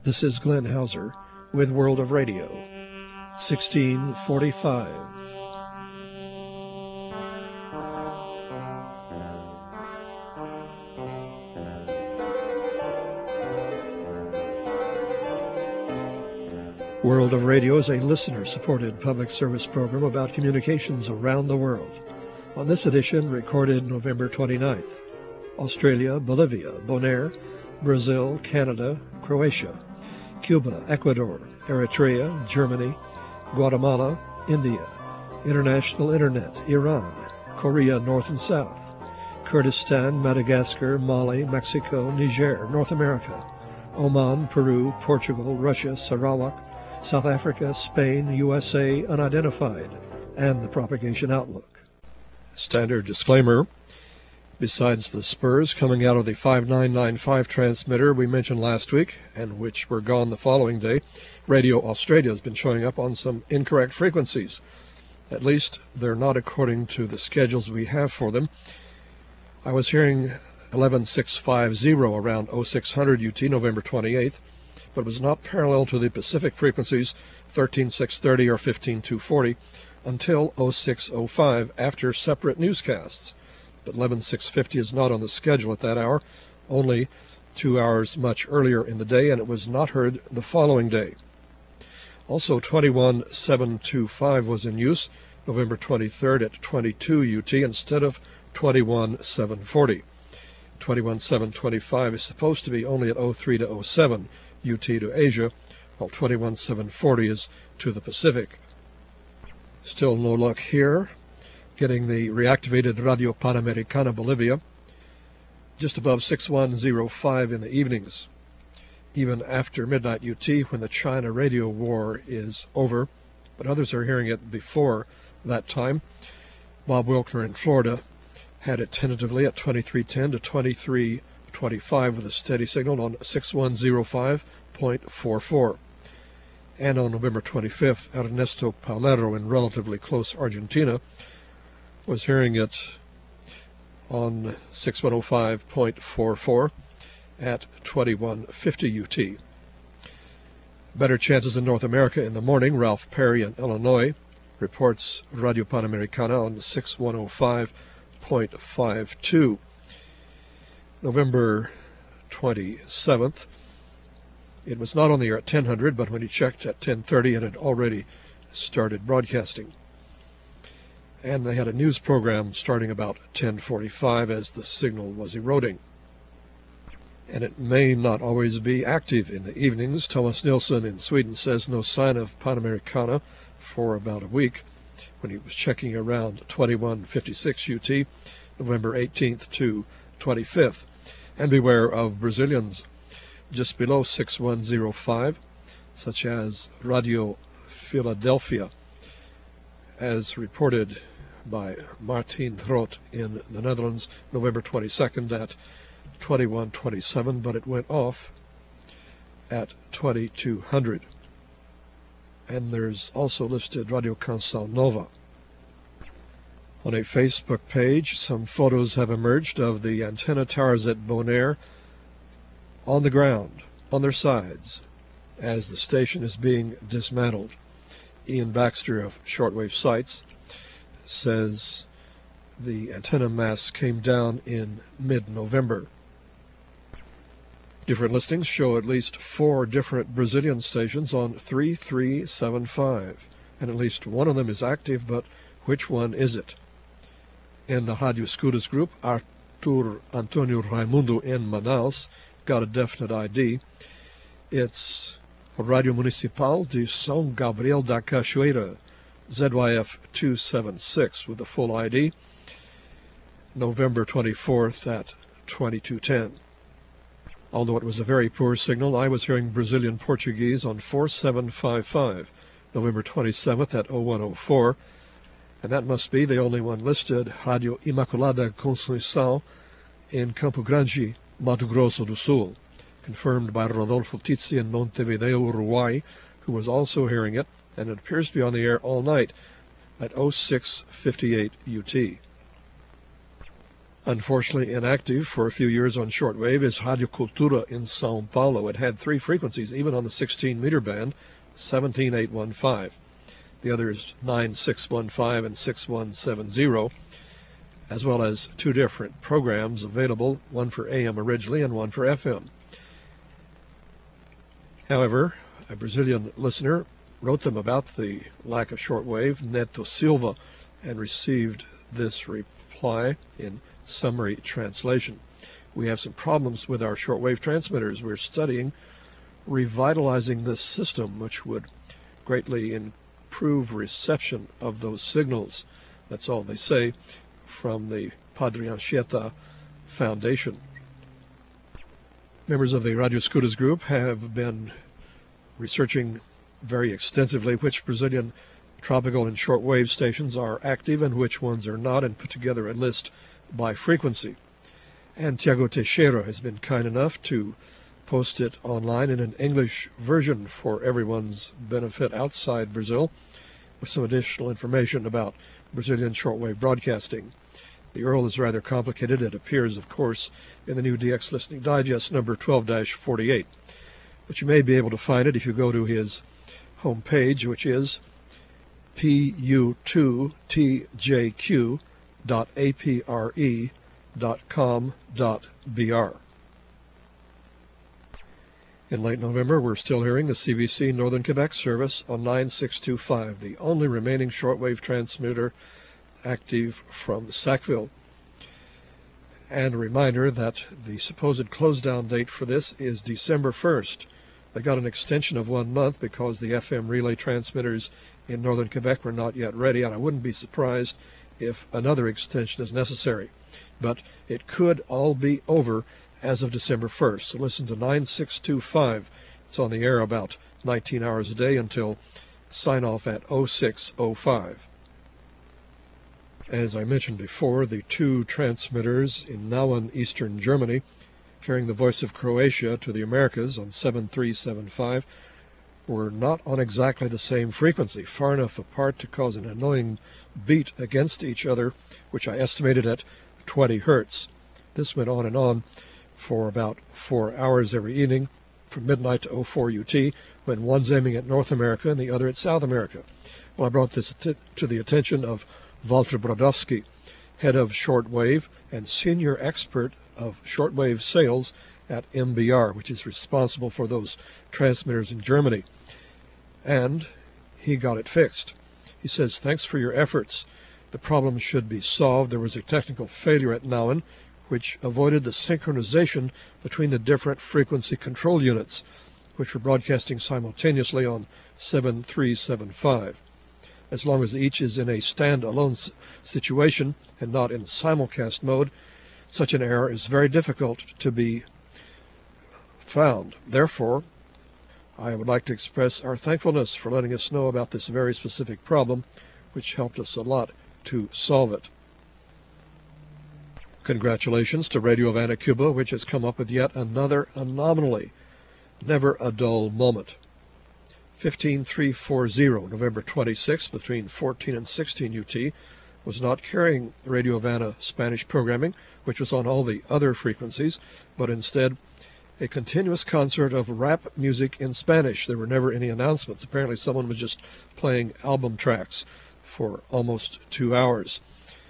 This is Glenn Hauser with World of Radio, 1645. World of Radio is a listener-supported public service program about communications around the world. On this edition, recorded November 29th, Australia, Bolivia, Bonaire, Brazil, Canada, Croatia, Cuba, Ecuador, Eritrea, Germany, Guatemala, India, International Internet, Iran, Korea North and South, Kurdistan, Madagascar, Mali, Mexico, Niger, North America, Oman, Peru, Portugal, Russia, Sarawak, South Africa, Spain, USA, unidentified, and the propagation outlook. Standard disclaimer. Besides the spurs coming out of the 5995 transmitter we mentioned last week, and which were gone the following day, Radio Australia has been showing up on some incorrect frequencies. At least they're not according to the schedules we have for them. I was hearing 11650 around 0600 UT November 28th, but was not parallel to the Pacific frequencies 13630 or 15240 until 0605 after separate newscasts. But 11650 is not on the schedule at that hour, only 2 hours much earlier in the day, and it was not heard the following day. Also 21725 was in use November 23rd at 22 UT instead of 21740. 21725 is supposed to be only at 03 to 07 UT to Asia, while 21740 is to the Pacific. Still no luck here. Getting the reactivated Radio Panamericana Bolivia just above 6105 in the evenings, even after midnight UT when the China radio war is over, but others are hearing it before that time. Bob Wilkner in Florida had it tentatively at 2310 to 2325 with a steady signal on 6105.44. And on November 25th, Ernesto Palero in relatively close Argentina was hearing it on 6105.44 at 2150 UT. Better chances in North America in the morning. Ralph Perry in Illinois reports Radio Panamericana on 6105.52. November 27th, it was not on the air at 1000, but when he checked at 1030, it had already started broadcasting. And they had a news program starting about 10:45 as the signal was eroding. And it may not always be active in the evenings. Thomas Nilsson in Sweden says no sign of Panamericana for about a week when he was checking around 2156 UT, November 18th to 25th. And beware of Brazilians just below 6105, such as Radio Philadelphia, as reported by Martin Groot in the Netherlands, November 22nd at 2127, but it went off at 2200. And there's also listed Radio Canção Nova. On a Facebook page, some photos have emerged of the antenna towers at Bonaire on the ground, on their sides, as the station is being dismantled. Ian Baxter of Shortwave Sites says the antenna masts came down in mid-November. Different listings show at least 4 different Brazilian stations on 3375, and at least one of them is active, but which one is it? In the Rádio Escuras group, Arthur Antonio Raimundo in Manaus got a definite ID. It's Radio Municipal de São Gabriel da Cachoeira, ZYF 276 with the full ID, November 24th at 2210. Although it was a very poor signal, I was hearing Brazilian Portuguese on 4755, November 27th at 0104, and that must be the only one listed, Radio Imaculada Conceição in Campo Grande, Mato Grosso do Sul, confirmed by Rodolfo Tizzi in Montevideo, Uruguay, who was also hearing it, and it appears to be on the air all night at 0658 UT. Unfortunately inactive for a few years on shortwave is Radio Cultura in Sao Paulo. It had 3 frequencies, even on the 16-meter band, 17815. The others 9615 and 6170, as well as 2 different programs available, one for AM originally and one for FM. However, a Brazilian listener wrote them about the lack of shortwave, Neto Silva, and received this reply in summary translation. We have some problems with our shortwave transmitters. We're studying revitalizing this system, which would greatly improve reception of those signals. That's all they say from the Padre Anchieta Foundation. Members of the Radio Escutas group have been researching very extensively which Brazilian tropical and shortwave stations are active and which ones are not, and put together a list by frequency. And Tiago Teixeira has been kind enough to post it online in an English version for everyone's benefit outside Brazil, with some additional information about Brazilian shortwave broadcasting. The URL is rather complicated. It appears, of course, in the new DX Listening Digest number 12-48. But you may be able to find it if you go to his homepage, which is pu2tjq.apre.com.br. In late November, we're still hearing the CBC Northern Quebec service on 9625, the only remaining shortwave transmitter active from Sackville. And a reminder that the supposed close-down date for this is December 1st. They got an extension of 1 month because the FM relay transmitters in northern Quebec were not yet ready, and I wouldn't be surprised if another extension is necessary. But it could all be over as of December 1st. So listen to 9625. It's on the air about 19 hours a day until sign-off at 0605. As I mentioned before, the 2 transmitters in Nauen, eastern Germany, carrying the voice of Croatia to the Americas on 7375, were not on exactly the same frequency, far enough apart to cause an annoying beat against each other, which I estimated at 20 hertz. This went on and on for about 4 hours every evening, from midnight to 04 UT, when one's aiming at North America and the other at South America. Well, I brought this to the attention of Walter Brodowski, head of shortwave and senior expert of shortwave sales at MBR, which is responsible for those transmitters in Germany. And he got it fixed. He says, "Thanks for your efforts. The problem should be solved. There was a technical failure at Nauen, which avoided the synchronization between the different frequency control units, which were broadcasting simultaneously on 7375. As long as each is in a stand-alone situation and not in simulcast mode, such an error is very difficult to be found. Therefore, I would like to express our thankfulness for letting us know about this very specific problem, which helped us a lot to solve it." Congratulations to Radio Havana, Cuba, which has come up with yet another anomaly. Never a dull moment. 15340, November 26, between 14 and 16 UT, was not carrying Radio Havana Spanish programming, which was on all the other frequencies, but instead a continuous concert of rap music in Spanish. There were never any announcements. Apparently someone was just playing album tracks for almost 2 hours.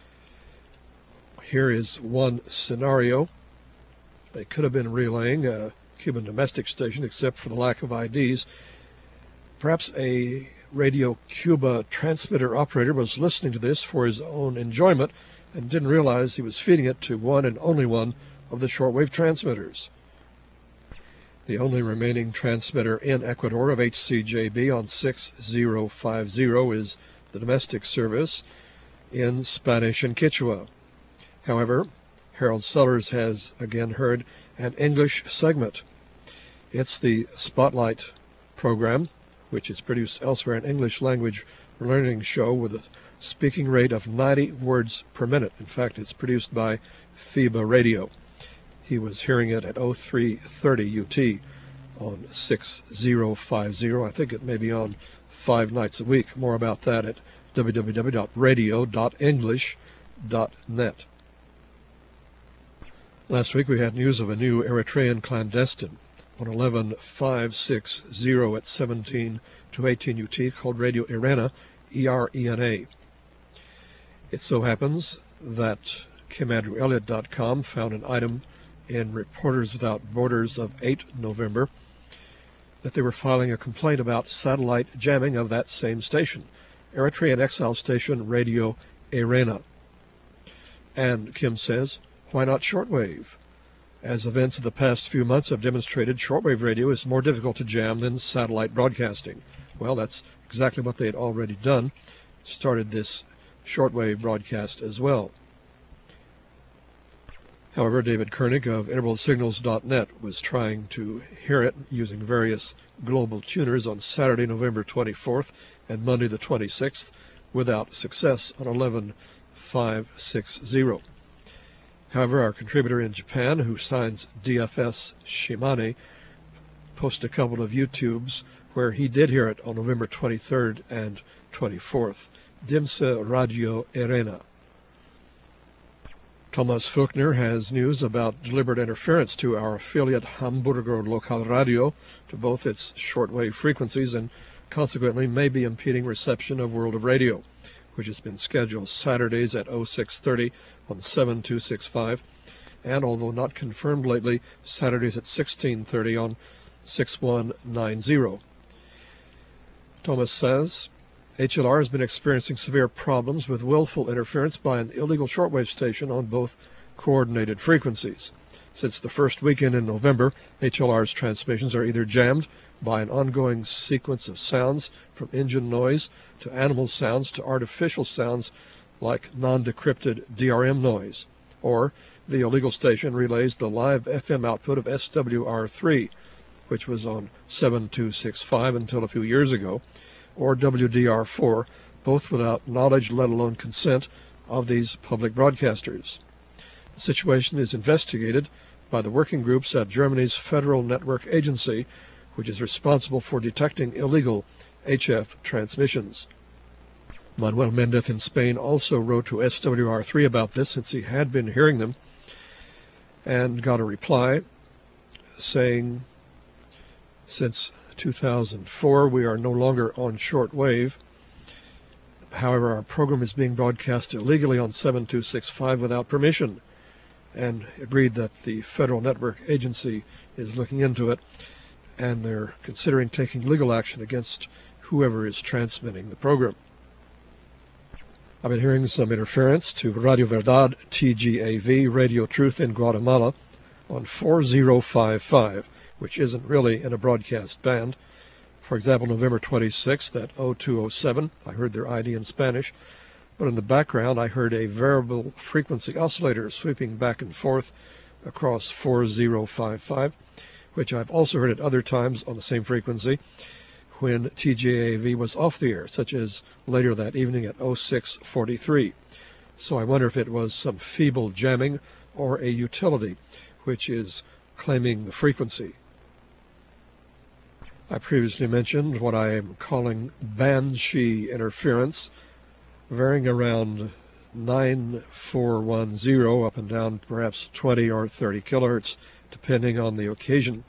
Here is one scenario. They could have been relaying a Cuban domestic station, except for the lack of IDs. Perhaps a Radio Cuba transmitter operator was listening to this for his own enjoyment and didn't realize he was feeding it to one and only one of the shortwave transmitters. The only remaining transmitter in Ecuador of HCJB on 6050 is the domestic service in Spanish and Quechua. However, Harold Sellers has again heard an English segment. It's the Spotlight program, which is produced elsewhere, an English language learning show with a speaking rate of 90 words per minute. In fact, it's produced by FIBA Radio. He was hearing it at 0330 UT on 6050. I think it may be on 5 nights a week. More about that at www.radio.english.net. Last week we had news of a new Eritrean clandestine on 11560 at 17 to 18 UT called Radio Erena, E-R-E-N-A. It so happens that KimAndrewElliott.com found an item in Reporters Without Borders of 8 November that they were filing a complaint about satellite jamming of that same station, Eritrean exile station Radio Erena. And Kim says, why not shortwave? As events of the past few months have demonstrated, shortwave radio is more difficult to jam than satellite broadcasting. Well, that's exactly what they had already done, started this shortwave broadcast as well. However, David Koenig of IntervalSignals.net was trying to hear it using various global tuners on Saturday, November 24th and Monday the 26th without success on 11560. However, our contributor in Japan, who signs DFS Shimane, posted a couple of YouTubes where he did hear it on November 23rd and 24th. Dimse Radio Erena. Thomas Fuchner has news about deliberate interference to our affiliate Hamburger Lokalradio to both its shortwave frequencies and consequently may be impeding reception of World of Radio, which has been scheduled Saturdays at 0630 on 7265 and, although not confirmed lately, Saturdays at 1630 on 6190. Thomas says, HLR has been experiencing severe problems with willful interference by an illegal shortwave station on both coordinated frequencies. Since the first weekend in November, HLR's transmissions are either jammed by an ongoing sequence of sounds from engine noise to animal sounds to artificial sounds like non-decrypted DRM noise, or the illegal station relays the live FM output of SWR3, which was on 7265 until a few years ago, or WDR4, both without knowledge, let alone consent, of these public broadcasters. The situation is investigated by the working groups at Germany's Federal Network Agency, which is responsible for detecting illegal HF transmissions. Manuel Mendez in Spain also wrote to SWR3 about this, since he had been hearing them, and got a reply saying, since 2004, we are no longer on shortwave. However, our program is being broadcast illegally on 7265 without permission, and agreed that the Federal Network Agency is looking into it, and they're considering taking legal action against whoever is transmitting the program. I've been hearing some interference to Radio Verdad TGAV, Radio Truth in Guatemala, on 4055, which isn't really in a broadcast band. For example, November 26th at 0207, I heard their ID in Spanish, but in the background I heard a variable frequency oscillator sweeping back and forth across 4055, which I've also heard at other times on the same frequency when TGAV was off the air, such as later that evening at 0643. So I wonder if it was some feeble jamming or a utility which is claiming the frequency. I previously mentioned what I am calling banshee interference, varying around 9410 up and down perhaps 20 or 30 kilohertz, depending on the occasion.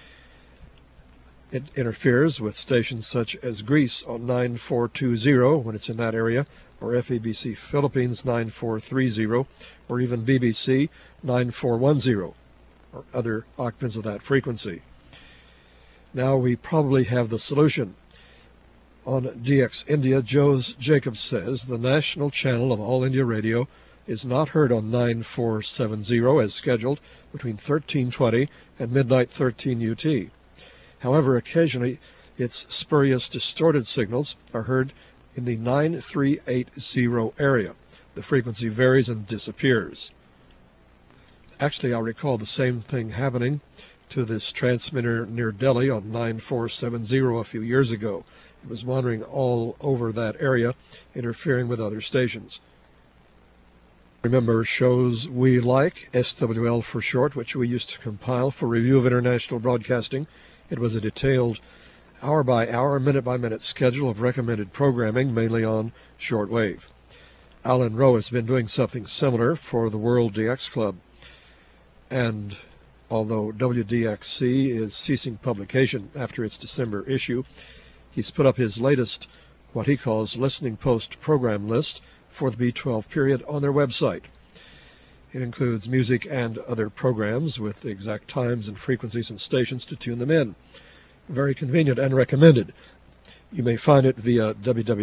It interferes with stations such as Greece on 9420 when it's in that area, or FEBC Philippines 9430, or even BBC 9410, or other occupants of that frequency. Now we probably have the solution. On DX India, Jacobs says the national channel of All India Radio is not heard on 9470 as scheduled between 1320 and midnight 13 UT. However, occasionally its spurious distorted signals are heard in the 9380 area. The frequency varies and disappears. Actually, I recall the same thing happening to this transmitter near Delhi on 9470 a few years ago. It was wandering all over that area, interfering with other stations. Remember shows we like, SWL for short, which we used to compile for Review of International Broadcasting. It was a detailed hour-by-hour, minute-by-minute schedule of recommended programming, mainly on shortwave. Alan Rowe has been doing something similar for the World DX Club. And although WDXC is ceasing publication after its December issue, he's put up his latest, what he calls Listening Post program list for the B12 period on their website. It includes music and other programs with the exact times and frequencies and stations to tune them in. Very convenient and recommended. You may find it via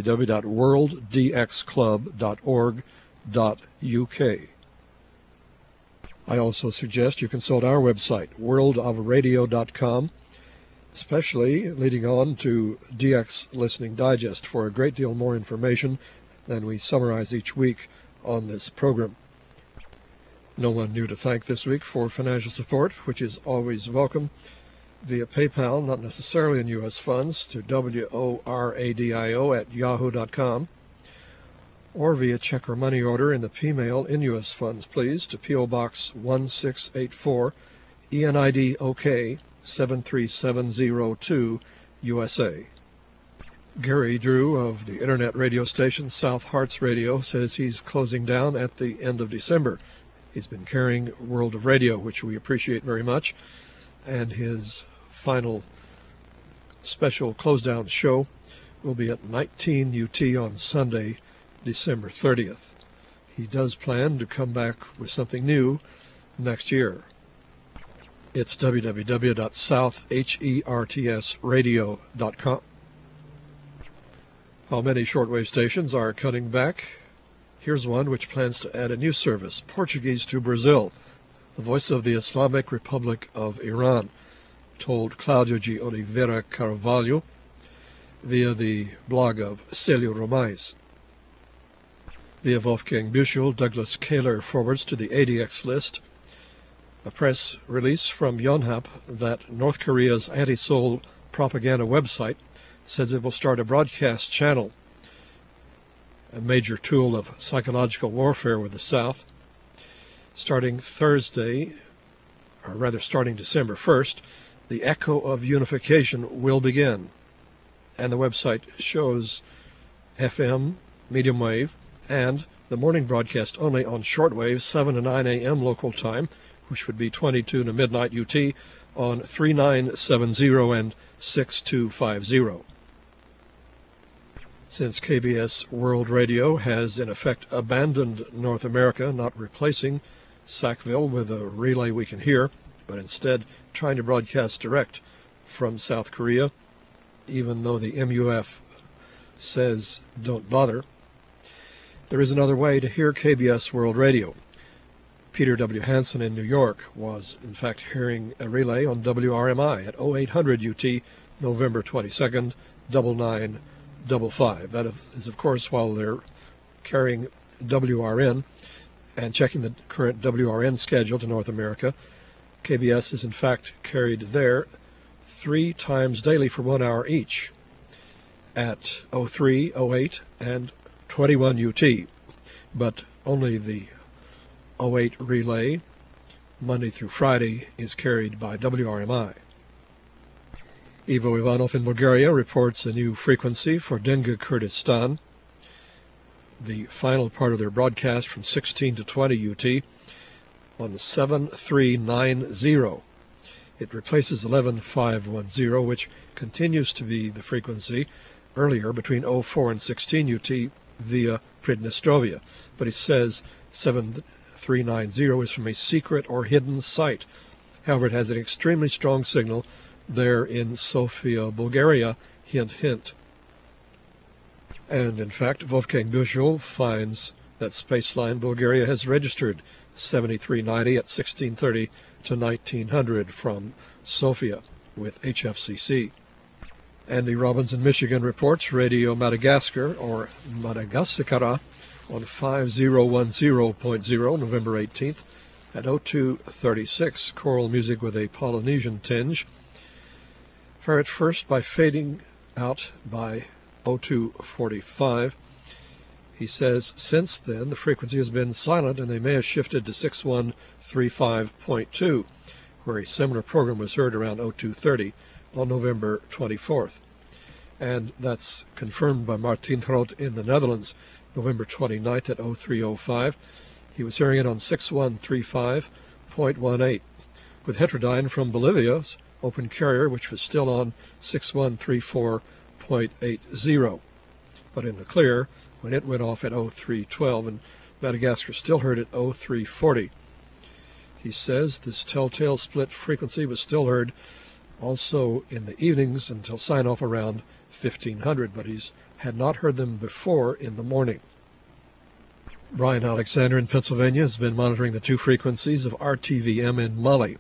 www.worlddxclub.org.uk. I also suggest you consult our website, worldofradio.com, especially leading on to DX Listening Digest for a great deal more information than we summarize each week on this program. No one new to thank this week for financial support, which is always welcome, via PayPal, not necessarily in U.S. funds, to WORADIO@yahoo.com, or via check or money order in the P-mail in U.S. funds, please, to P.O. Box 1684, ENID OK 73702, USA. Gary Drew of the internet radio station South Hearts Radio says he's closing down at the end of December. He's been carrying World of Radio, which we appreciate very much, and his final special close-down show will be at 19 UT on Sunday, December 30th. He does plan to come back with something new next year. It's www.southhertsradio.com. While many shortwave stations are cutting back, here's one which plans to add a new service, Portuguese to Brazil. The voice of the Islamic Republic of Iran told Cláudio de Oliveira Carvalho via the blog of Célio Romais. Via Wolfgang Büchel, Douglas Kaler forwards to the ADX list a press release from Yonhap that North Korea's anti-Seoul propaganda website says it will start a broadcast channel, a major tool of psychological warfare with the South. Starting December 1st, the Echo of Unification will begin, and the website shows FM, medium wave, and the morning broadcast only on shortwave 7 to 9 a.m. local time, which would be 22 to midnight UT on 3970 and 6250. Since KBS World Radio has in effect abandoned North America, not replacing Sackville with a relay we can hear, but instead trying to broadcast direct from South Korea, even though the MUF says don't bother, there is another way to hear KBS World Radio. Peter W. Hansen in New York was, in fact, hearing a relay on WRMI at 0800 UT, November 22nd, 9955. That is, of course, while they're carrying WRN and checking the current WRN schedule to North America. KBS is, in fact, carried there 3 times daily for 1 hour each at 03, 08, and 21 UT, but only the 08 relay, Monday through Friday, is carried by WRMI. Ivo Ivanov in Bulgaria reports a new frequency for Dinga Kurdistan, the final part of their broadcast from 16 to 20 UT on 7390. It replaces 11510, which continues to be the frequency earlier between 04 and 16 UT via Pridnestrovia, but he says 7390 is from a secret or hidden site. However, it has an extremely strong signal there in Sofia, Bulgaria, hint, hint. And in fact, Wolfgang Büchel finds that Spaceline Bulgaria has registered 7390 at 1630 to 1900 from Sofia with HFCC. Andy Robbins in Michigan reports Radio Madagascar, or Madagascara, on 5010.0 November 18th at 0236, choral music with a Polynesian tinge. Ferret first by fading out by 0245. He says since then the frequency has been silent and they may have shifted to 6135.2, where a similar program was heard around 0230 on November 24th. And that's confirmed by Martin Groot in the Netherlands, November 29th at 0305. He was hearing it on 6135 0.18, with Heterodyne from Bolivia's open carrier, which was still on 6134.80, but in the clear when it went off at 0312, and Madagascar still heard at 0340. He says this telltale split frequency was still heard also in the evenings until sign-off around 1500, but he's had not heard them before in the morning. Brian Alexander in Pennsylvania has been monitoring the two frequencies of RTVM in Mali.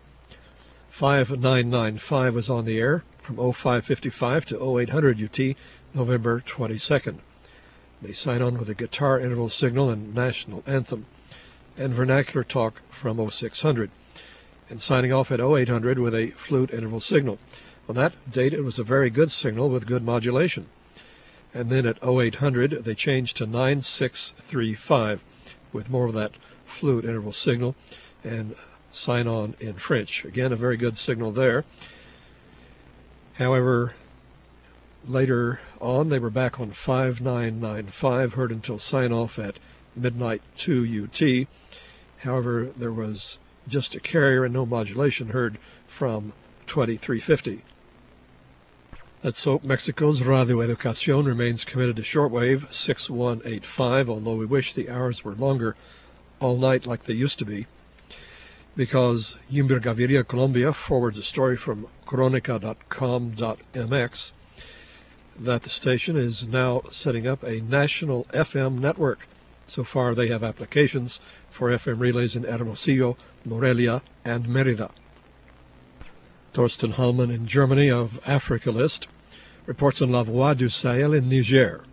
5995 was on the air from 0555 to 0800 UT, November 22nd. They sign on with a guitar interval signal and national anthem, and vernacular talk from 0600, and signing off at 0800 with a flute interval signal. On that date, it was a very good signal with good modulation. And then at 0800, they changed to 9635 with more of that flute interval signal and sign on in French. Again, a very good signal there. However, later on, they were back on 5995, heard until sign off at midnight 2 UT. However, there was just a carrier and no modulation heard from 2350. Let's hope Mexico's Radio Educación remains committed to shortwave 6185, although we wish the hours were longer all night like they used to be, because Yumber Gaviria Colombia forwards a story from Coronica.com.mx that the station is now setting up a national FM network. So far, they have applications for FM relays in Hermosillo, Morelia, and Mérida. Torsten Hallmann in Germany of Africa List reports on La Voix du Sahel in Niger.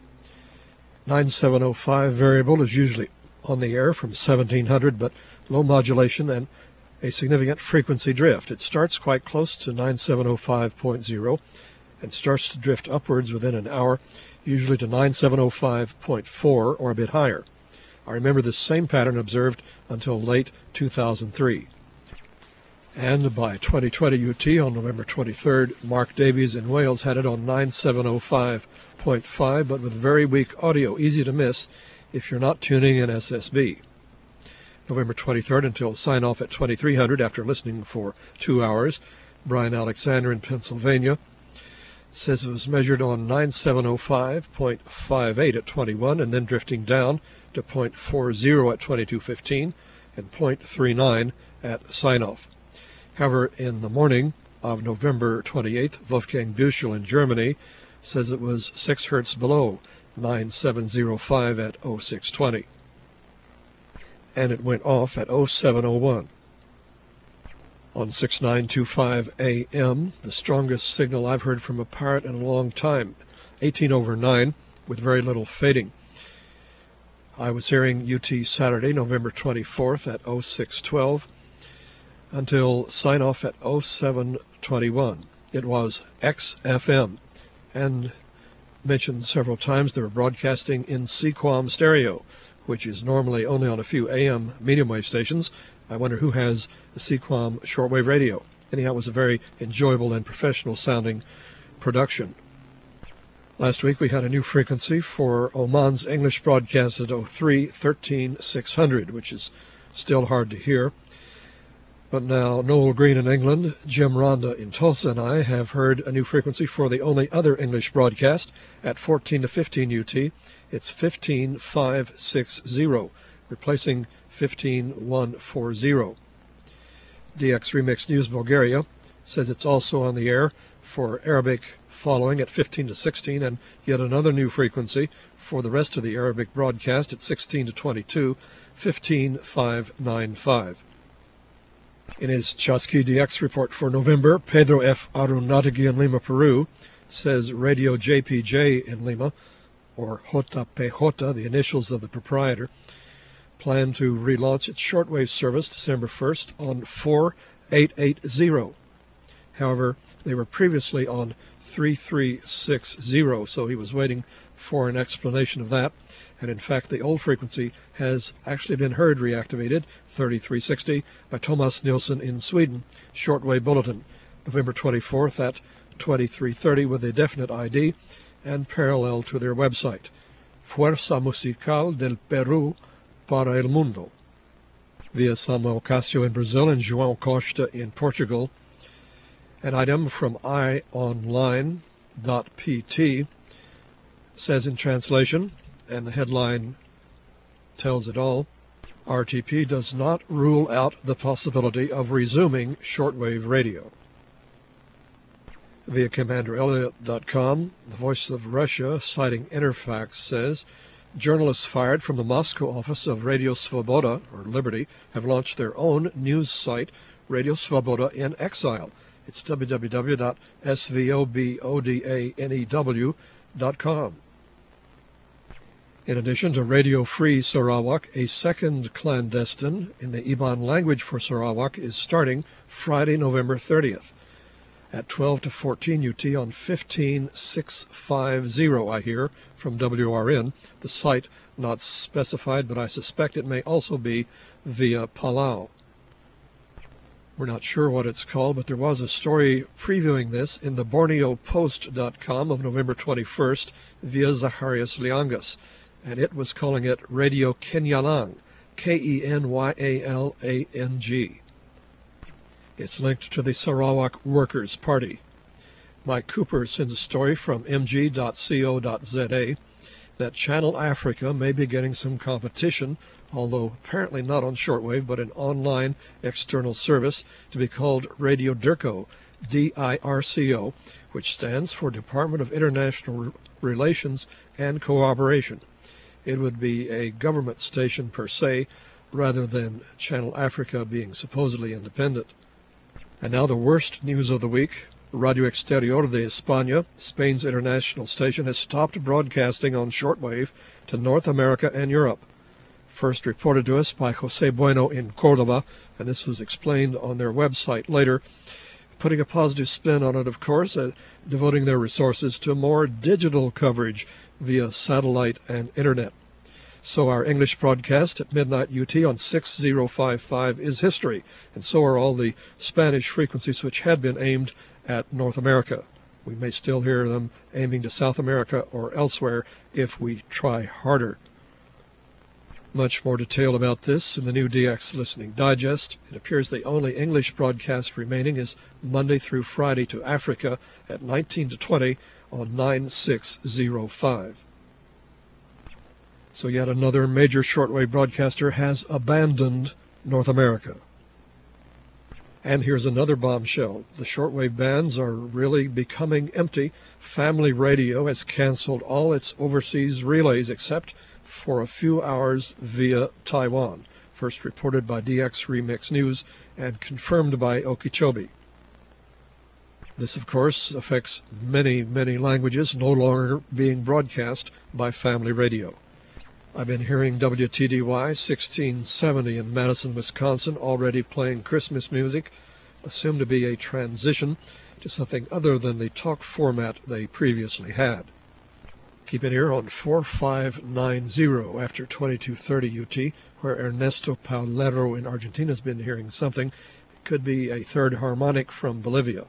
9705 variable is usually on the air from 1700, but low modulation and a significant frequency drift. It starts quite close to 9705.0 and starts to drift upwards within an hour, usually to 9705.4 or a bit higher. I remember this same pattern observed until late 2003. And by 2020 UT on November 23rd, Mark Davies in Wales had it on 9705.5, but with very weak audio, easy to miss if you're not tuning in SSB. November 23rd until sign-off at 2300 after listening for 2 hours. Brian Alexander in Pennsylvania says it was measured on 9705.58 at 21 and then drifting down to 0.40 at 2215 and 0.39 at sign-off. However, in the morning of November 28th, Wolfgang Büchel in Germany says it was 6 hertz below 9705 at 0620. And it went off at 0701. On 6925 AM, the strongest signal I've heard from a pirate in a long time, 18/9, with very little fading. I was hearing UT Saturday, November 24th at 0612, until sign-off at 0721. It was XFM, and mentioned several times they were broadcasting in Sequam stereo, which is normally only on a few AM medium wave stations. I wonder who has a Sequam shortwave radio. Anyhow, it was a very enjoyable and professional sounding production. Last week we had a new frequency for Oman's English broadcast at 03-13-600, which is still hard to hear. But now Noel Green in England, Jim Ronda in Tulsa, and I have heard a new frequency for the only other English broadcast at 14 to 15 UT. It's 15560, replacing 15140. DX Remix News Bulgaria says it's also on the air for Arabic following at 15 to 16, and yet another new frequency for the rest of the Arabic broadcast at 16 to 22, 15595. In his Chasqui DX report for November, Pedro F. Arunategui in Lima, Peru, says Radio JPJ in Lima, or JPJ, the initials of the proprietor, plan to relaunch its shortwave service December 1st on 4880. However, they were previously on 3360, so he was waiting for an explanation of that. And in fact, the old frequency has actually been heard reactivated, 3360, by Thomas Nilsson in Sweden. Shortwave bulletin, November 24th at 2330 with a definite ID and parallel to their website, Fuerza Musical del Perú para el Mundo. via Samuel Cássio in Brazil and João Costa in Portugal. An item from ionline.pt says in translation, and the headline tells it all, RTP does not rule out the possibility of resuming shortwave radio. Via CommanderElliot.com, the Voice of Russia, citing Interfax, says, journalists fired from the Moscow office of Radio Svoboda, or Liberty, have launched their own news site, Radio Svoboda in Exile. It's www.svobodanew.com. In addition to Radio Free Sarawak, a second clandestine in the Iban language for Sarawak is starting Friday, November 30th at 12 to 14 UT on 15650, I hear, from WRN. The site not specified, but I suspect it may also be via Palau. We're not sure what it's called, but there was a story previewing this in the BorneoPost.com of November 21st via Zacharias Liangas, and it was calling it Radio Kenyalang, Kenyalang. It's linked to the Sarawak Workers' Party. Mike Cooper sends a story from mg.co.za that Channel Africa may be getting some competition, although apparently not on shortwave, but an online external service to be called Radio DIRCO, DIRCO, which stands for Department of International Relations and Cooperation. It would be a government station per se, rather than Channel Africa being supposedly independent. And now the worst news of the week. Radio Exterior de España, Spain's international station, has stopped broadcasting on shortwave to North America and Europe. First reported to us by José Bueno in Córdoba, and this was explained on their website later, putting a positive spin on it, of course, devoting their resources to more digital coverage via satellite and internet. So our English broadcast at midnight UT on 6055 is history, and so are all the Spanish frequencies which had been aimed at North America. We may still hear them aiming to South America or elsewhere if we try harder. Much more detail about this in the new DX Listening Digest. It appears the only English broadcast remaining is Monday through Friday to Africa at 19 to 20 on 9605. So yet another major shortwave broadcaster has abandoned North America. And here's another bombshell. The shortwave bands are really becoming empty. Family Radio has canceled all its overseas relays except for a few hours via Taiwan, first reported by DX Remix News and confirmed by Okeechobee. This, of course, affects many, many languages no longer being broadcast by Family Radio. I've been hearing WTDY 1670 in Madison, Wisconsin, already playing Christmas music, assumed to be a transition to something other than the talk format they previously had. Keep it here on 4590 after 2230 UT, where Ernesto Paulero in Argentina has been hearing something. It could be a third harmonic from Bolivia.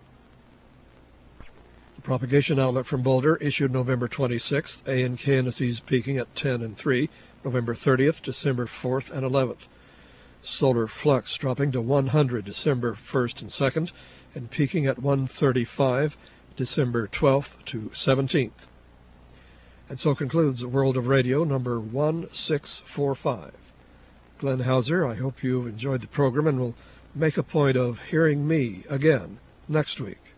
The propagation outlet from Boulder issued November 26th, ANKNSEs peaking at 10 and 3, November 30th, December 4th and 11th. Solar flux dropping to 100 December 1st and 2nd, and peaking at 135 December 12th to 17th. And so concludes World of Radio number 1645. Glenn Hauser, I hope you've enjoyed the program and will make a point of hearing me again next week.